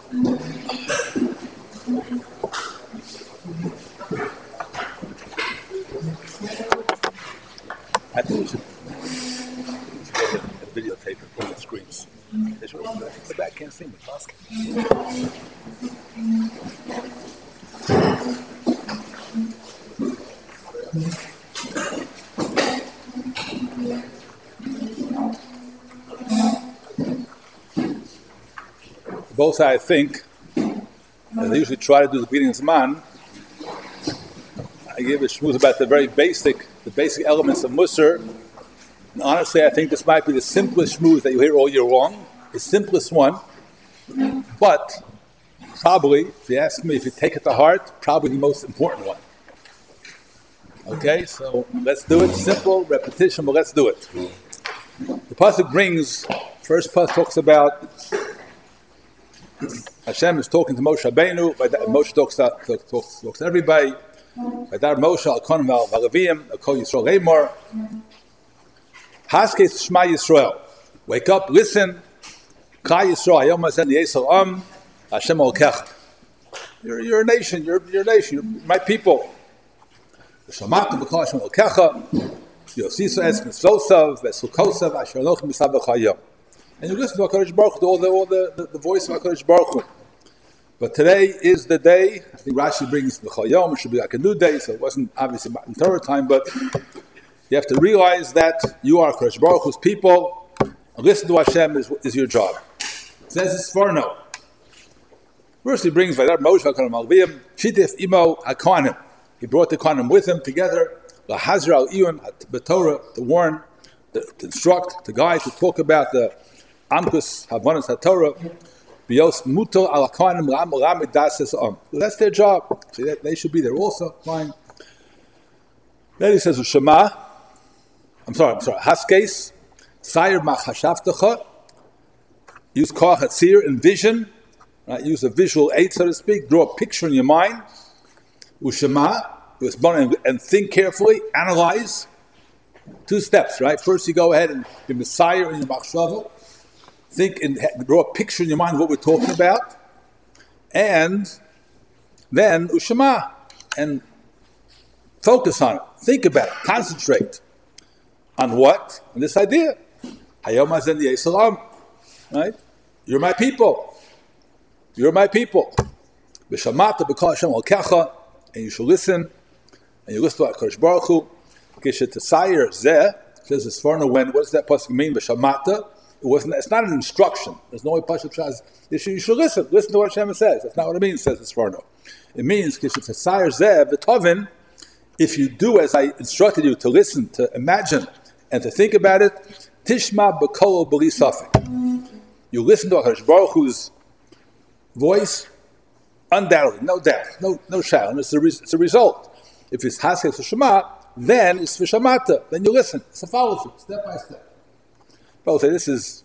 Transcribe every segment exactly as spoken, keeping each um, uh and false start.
I think we should, we should go ahead and videotape and put on the screens. They should, the back can't see me. Both I think, as I usually try to do the beginning of Zman, I give a shmooze about the very basic, the basic elements of Musar. And honestly, I think this might be the simplest shmooze that you hear all year long, the simplest one, but probably, if you ask me, if you take it to heart, probably the most important one. Okay, so let's do it. Simple, repetition, but let's do it. The pasuk brings, first pasuk talks about Hashem is talking to Moshe Rabbeinu, but Moshe talks to, talks, talks to everybody. Vayidar Moshe al Kohanim al Valavim, al Kol Yisrael Eimor. Haskes Shema Yisrael. Wake up, listen. Ka Yisrael, Hayom Hazen Yisrael Am, Hashem Olkech. You're, you're a nation, you're, you're a nation, you're my people. V'shamatu b'kol Hashem Olkecha, Yosisa es mitzvosav, v'esukosav, asher anochim b'sabach hayom. And you listen to HaKadosh Baruch Hu, to all the, all the, the, the voice of HaKadosh Baruch Hu. But today is the day, I think Rashi brings the Chayom, it should be like a new day, so it wasn't obviously in Torah time, but you have to realize that you are HaKadosh Baruch Hu's people, and listen to Hashem is, is your job. It says it's Sforno. First he brings Vayidar Moshe HaKadosh Malviyim, Shitif Imo HaKohanim. He brought the Kohanim with him together, LaHazra al Iyun, B'Torah, to warn, to, to instruct, to guide, to talk about the Amkus Havanas HaTorah, Bios Muto Al Kohanim Ram Ram Dases Om. That's their job. So they, they should be there also. Fine. Then he says Shema. I'm sorry. I'm sorry. Haskes Sayer Machashavtecha. Use Koach Hatzir, envision. Right? Use a visual aid, so to speak. Draw a picture in your mind. Ushema. And think carefully. Analyze. Two steps. Right. First, you go ahead and be Messiah in your Machshava. Think and draw a picture in your mind of what we're talking about, and then Ushama, and focus on it. Think about it. Concentrate on what? On this idea. Hayom Hazen Yisrael Am. Right? You're my people. You're my people. B'shamata b'kol Hashem Olkecha, and you should listen, and you listen to HaKadosh Baruch Hu. Kishet Tzayer Zeh says this foreigner when. What does that pasuk mean? B'shamata. It wasn't. It's not an instruction. There's no way Pashat Shaz. You should, you should listen. Listen to what Hashem says. That's not what it means. Says this Sforno. It means if you do as I instructed you to listen, to imagine, and to think about it, Tishma b'kol b'li safek. You listen to HaKadosh Baruch Hu's voice, undoubtedly, no doubt, no no shadow. And it's a, it's a result. If it's Haskes Shema, then it's Vishamata. Then you listen. It's a follow through, step by step. People say, this is,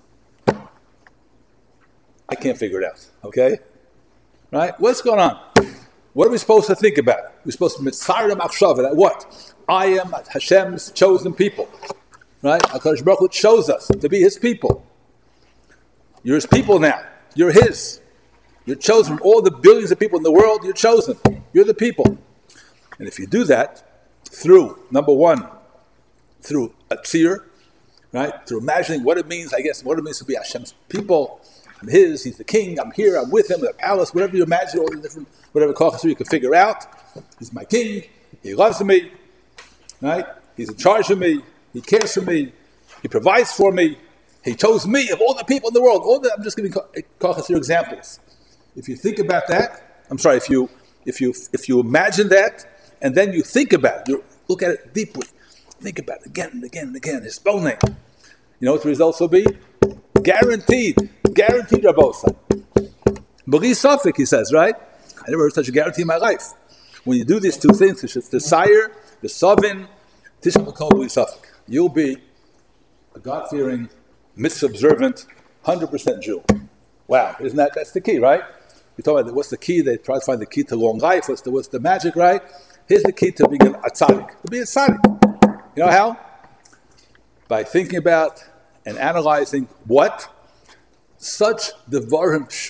I can't figure it out, okay? Right? What's going on? What are we supposed to think about? We're supposed to mitzvah machshava, that what? I am Hashem's chosen people. Right? HaKadosh Baruch Hu chose us to be His people. You're His people now. You're His. You're chosen from all the billions of people in the world, you're chosen. You're the people. And if you do that, through, number one, through a tzir, right? Through imagining what it means, I guess, what it means to be Hashem's people. I'm His, He's the king, I'm here, I'm with Him, in the palace, whatever you imagine, all the different, whatever kochas you can figure out. He's my king, He loves me, right? He's in charge of me, He cares for me, He provides for me, He chose me of all the people in the world. All the, I'm just giving kochas here examples. If you think about that, I'm sorry, if you if you if you imagine that, and then you think about it, you look at it deeply, think about it again and again and again, His own name. You know what the results will be? Guaranteed. Guaranteed, Rabbosa. B'li safek, he says, right? I never heard such a guarantee in my life. When you do these two things, it's the sire, the sovin, tishma b'kol b'li safek. You'll be a God-fearing, mitzvah-observant, one hundred percent Jew. Wow, isn't that, that's the key, right? We talk about what's the key, they try to find the key to long life, what's the, what's the magic, right? Here's the key to being a tzaddik. To be a tzaddik. You know how? By thinking about and analyzing what? Such devarim pshutim.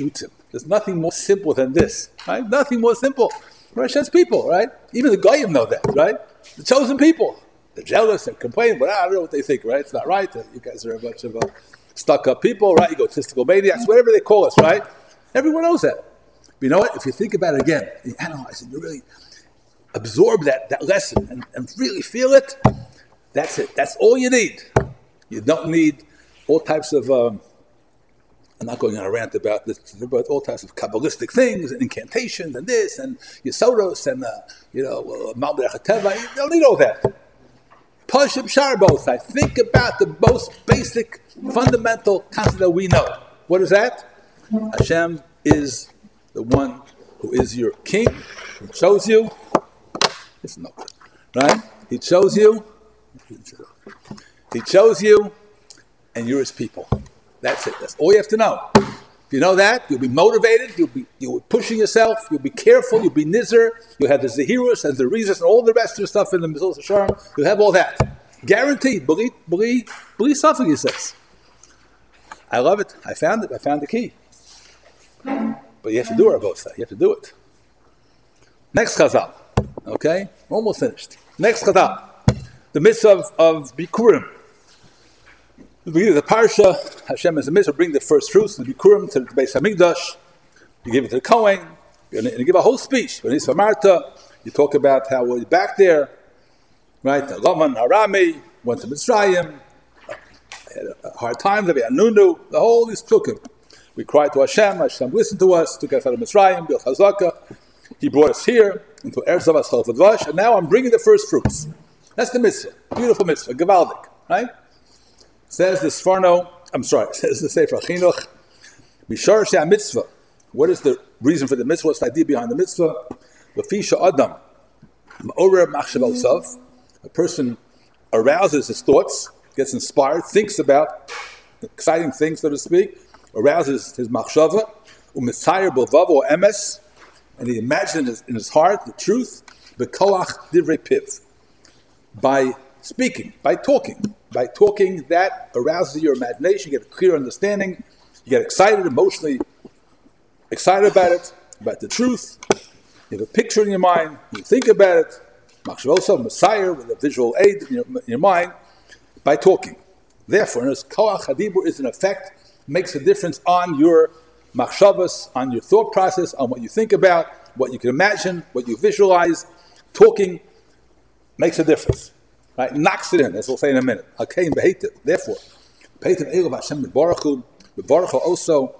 There's nothing more simple than this, right? Nothing more simple. We're Hashem's people, right? Even the Goyim know that, right? The chosen people. They're jealous and complain, but I don't know what they think, right? It's not right. You guys are a bunch of uh, stuck-up people, right? Egotistical maniacs, whatever they call us, right? Everyone knows that. But you know what? If you think about it again, you analyze it, you really absorb that, that lesson and, and really feel it, that's it. That's all you need. You don't need all types of, um, I'm not going on a rant about this, but all types of Kabbalistic things and incantations and this and Yesodos and, uh, you know, Malbech HaTeva. You don't need all that. Pashim Sharbos. I think about the most basic, fundamental concept that we know. What is that? Hashem is the one who is your king, who chose you. It's no good, right? He chose you. He chose you, and you're his people. That's it. That's all you have to know. If you know that, you'll be motivated. You'll be you'll be pushing yourself. You'll be careful. You'll be nizer. You'll have the zehirus and the rezas and all the rest of the stuff in the Mezuzah Hashem. You'll have all that. Guaranteed. Believe, believe, believe something, he says. I love it. I found it. I found the key. But you have to do it, both. You have to do it. Next chazal. Okay? Almost finished. Next chazal. The mitzvah of, of Bikurim. The beginning of the parsha, Hashem has a mitzvah, bring the first fruits, the Bikurim, to the Beis HaMikdash. You give it to the Kohen. And you give a whole speech. When it's for Marta, you talk about how we're back there. Right? The Laman, Harami, went to Mitzrayim. Had a hard time. They had Nunu. The whole is cooking. We cried to Hashem. Hashem listened to us. Took us out of Mitzrayim. Built Chazaka. He brought us here into Eretz Zavas Chalfadvash. And now I'm bringing the first fruits. That's the mitzvah. Beautiful mitzvah. Gevaldik. Right? Says the Sforno, I'm sorry, says the Sefer Chinuch, Mishar Shea Mitzvah. What is the reason for the mitzvah? What's the idea behind the mitzvah? Lefisha Adam, Ma'orer Machshavosav. A person arouses his thoughts, gets inspired, thinks about exciting things, so to speak, arouses his machshava, u'mitzayer b'lvav emes, and he imagines in his, in his heart the truth, b'koach divrei piv, by speaking, by talking. By talking, that arouses your imagination, you get a clear understanding, you get excited, emotionally excited about it, about the truth, you have a picture in your mind, you think about it, machshavosav, Messiah, with a visual aid in your, in your mind, by talking. Therefore, as koach hadibur is an effect, makes a difference on your machshavas, on your thought process, on what you think about, what you can imagine, what you visualize. Talking makes a difference. Right? Knocks it in, as we'll say in a minute. Hakein beheitiv. Therefore, beheitiv elav Hashem bebaruchu, bebaruchu also.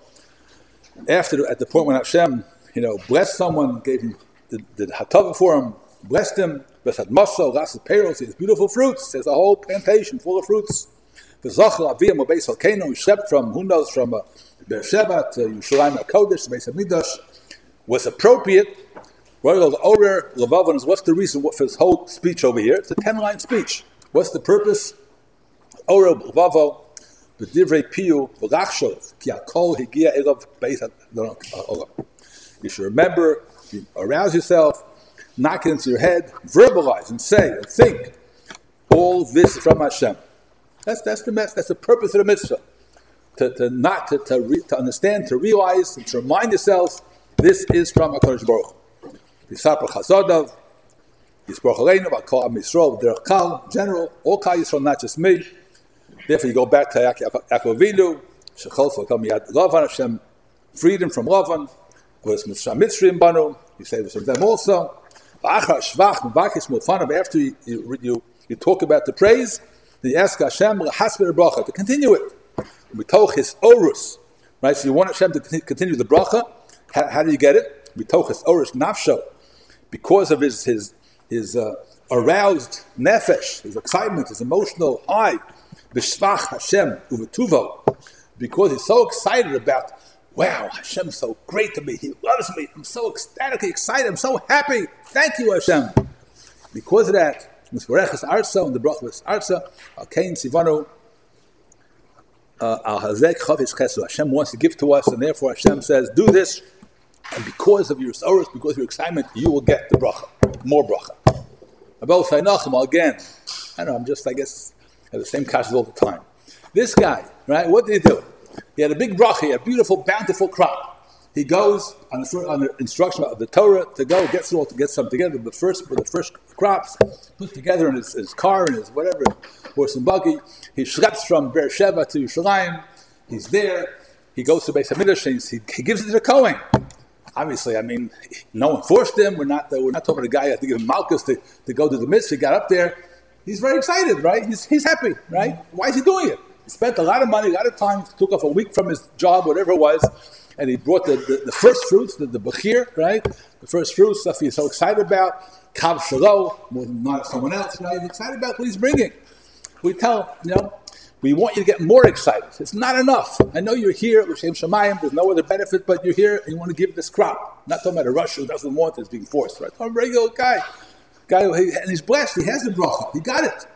After, at the point when Hashem, you know, blessed someone, gave him, did, did hatava for him, blessed him, blessed maso, lasted peros, he has beautiful fruits. There's a whole plantation full of fruits. V'zachal aviyam u'beis halkeinu, he slept from, who knows, from uh, Beersheba to Yerushalayim HaKodesh, to Beis HaMikdash, was appropriate. Royal Orer Levavon is what's the reason for this whole speech over here? It's a ten-line speech. What's the purpose? Orer Levavo, b'divrei piyu v'lachshov ki hakol higia elav beis ha'olam. You should remember, you arouse yourself, knock it into your head, verbalize and say and think. All this from Hashem. That's that's the mess. That's the purpose of the mitzvah. To, to not to to, re, to understand, to realize, and to remind yourselves, this is from HaKadosh Baruch Hu. Yisapar Chazadav, Yisparach Aleinu, V'Kol Am Yisrael, Derech Kal, general, all Kal Yisrael, not just me. Therefore, you go back to Yaakov Avinu, Shechol V'Kol Miyad Lavan, Hashem freed him from Lavan, was Mitzrayim Banu, he saved us from them also. V'Achar Shvach, M'Vakis Mulfanav, after you, you, you, you talk about the praise, then you ask Hashem, L'Hasper Bracha, to continue it. We told his Orus, right? So you want Hashem to continue the bracha. How, how do you get it? We told his Orus Nafsho, because of his his his uh, aroused nefesh, his excitement, his emotional high. B'shvach Hashem uvetuvo, because he's so excited about, wow, Hashem is so great to me. He loves me. I'm so ecstatically excited. I'm so happy. Thank you, Hashem. Because of that, Misvareches Arza and the Brachas Arza, Al Kain Sivanu. Al Hazek Chavis Chesu. Hashem wants to give to us, and therefore Hashem says, do this, and because of your sorrows, because of your excitement, you will get the bracha, more bracha. About Sainachim again. I don't know, I'm just, I guess, have the same kashrus all the time. This guy, right, what did he do? He had a big bracha, he had a beautiful, bountiful crop. He goes on the, fir- on the instruction of the Torah to go, gets it all, to get something together. The first, the first crops put together in his, his car and his whatever, horse and buggy. He schleps from Beersheba to Yerushalayim. He's there. He goes to Beis Hamikdash. He, he gives it to the Kohen. Obviously, I mean, no one forced him. We're not we're not talking about a guy who had to give him Malchus to, to go to the mitzvah. He got up there. He's very excited, right? He's he's happy, right? Why is he doing it? He spent a lot of money, a lot of time, took off a week from his job, whatever it was, and he brought the, the, the first fruits, the, the bechir, right? The first fruits, stuff he's so excited about. Kav shalo, more than not someone else, right? He's excited about what he's bringing. We tell him, you know, we want you to get more excited. It's not enough. I know you're here at L'Shem Shamayim. There's no other benefit, but you're here and you want to give this crop. I'm not talking about a Russian who doesn't want it, it's being forced, right? I'm a regular guy. guy who, and he's blessed. He has the bracha. He got it.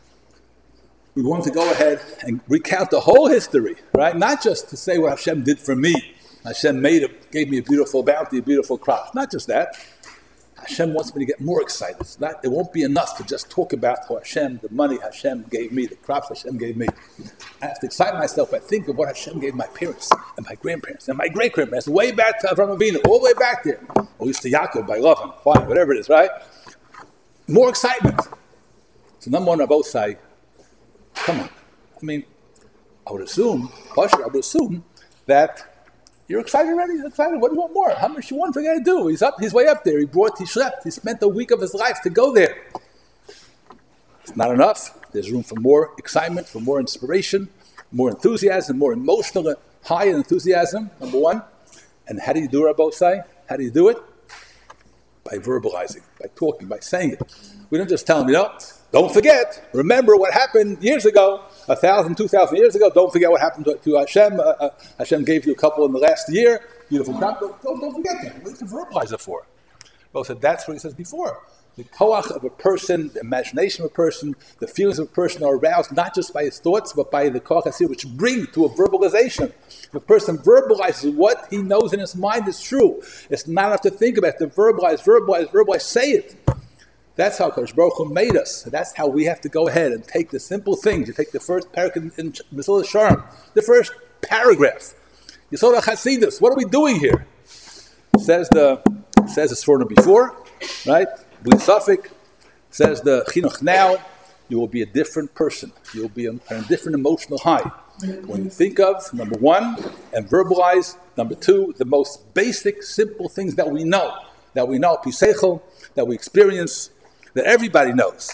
We want to go ahead and recount the whole history, right? Not just to say what Hashem did for me. Hashem made a, gave me a beautiful bounty, a beautiful crop. Not just that. Hashem wants me to get more excited. It's not, it won't be enough to just talk about how Hashem, the money Hashem gave me, the crops Hashem gave me. I have to excite myself by thinking of what Hashem gave my parents and my grandparents and my great-grandparents, way back to Avraham Avinu, all the way back there. Or at least to Yaakov, by love him, fine, whatever it is, right? More excitement. So number one, Rabbi say, come on. I mean, I would assume, Pasha, I would assume that you're excited already? You're excited? What do you want more? How much you want to do? He's up, he's way up there. He brought, he schlepped. He spent a week of his life to go there. It's not enough. There's room for more excitement, for more inspiration, more enthusiasm, more emotional high enthusiasm, number one. And how do you do it, Rabbi Say? How do you do it? By verbalizing, by talking, by saying it. We don't just tell them, you know, don't forget, remember what happened years ago, a thousand, two thousand years ago. Don't forget what happened to, to Hashem. Uh, uh, Hashem gave you a couple in the last year. Beautiful crop. Don't, don't, don't forget that. What do you verbalize it for? Well, so that's what he says before. The koach of a person, the imagination of a person, the feelings of a person are aroused not just by his thoughts, but by the koach hasir, which bring to a verbalization. If a person verbalizes what he knows in his mind is true, it's not enough to think about it. To verbalize, verbalize, verbalize, say it. That's how Kadosh Baruch Hu made us. That's how we have to go ahead and take the simple things. You take the first paragraph in Mesilas Yesharim, the first paragraph. You saw the Chasidus. What are we doing here? Says the says it's for before, right? Bli Safek says the Chinuch now. You will be a different person. You will be on a different emotional high. When you think of number one and verbalize number two, the most basic, simple things that we know, that we know piseichel, that we experience, that everybody knows.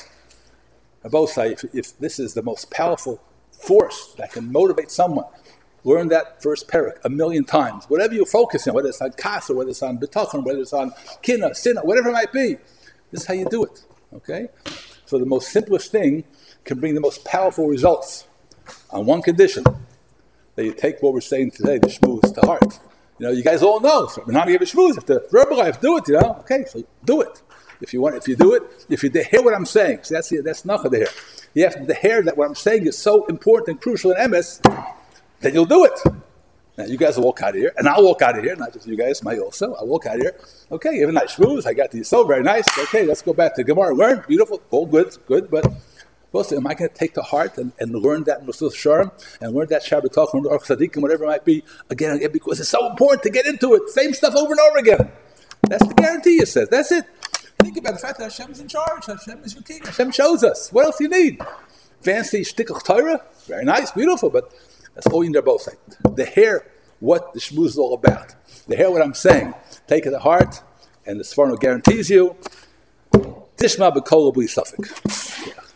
Both say, if, if this is the most powerful force that can motivate someone, learn that first parak a million times. Whatever you focus on, whether it's on kas or whether it's on bitachon, whether it's on kina, sinna, whatever it might be, this is how you do it. Okay? So the most simplest thing can bring the most powerful results on one condition, that you take what we're saying today, the shmooze, to heart. You know, you guys all know. So, when I give a shmooze, if the verbalize, do it, you know? Okay, so do it. If you want, if you do it, if you hear what I'm saying, so that's that's nothing to hear. You have to hear that what I'm saying is so important and crucial in M S, then you'll do it. Now you guys will walk out of here, and I'll walk out of here, not just you guys, my also. I'll walk out of here. Okay, you have a nice shmooze. I got these so very nice. Okay, let's go back to Gemara. Learn, beautiful, all good, good, but also, am I going to take to heart and, and learn that Mesilas Yesharim and learn that Shabbat Talk, learn the Aruch Tzadikim, whatever it might be, again and again, because it's so important to get into it. Same stuff over and over again. That's the guarantee, it says. That's it. Think about the fact that Hashem is in charge. Hashem is your king. Hashem shows us. What else do you need? Fancy shtickach Torah, very nice, beautiful, but that's all you need to both say. The hear what the shmooze is all about. The hear what I'm saying. Take it to heart, and the Sforno guarantees you, Tishma b'kol bli safek.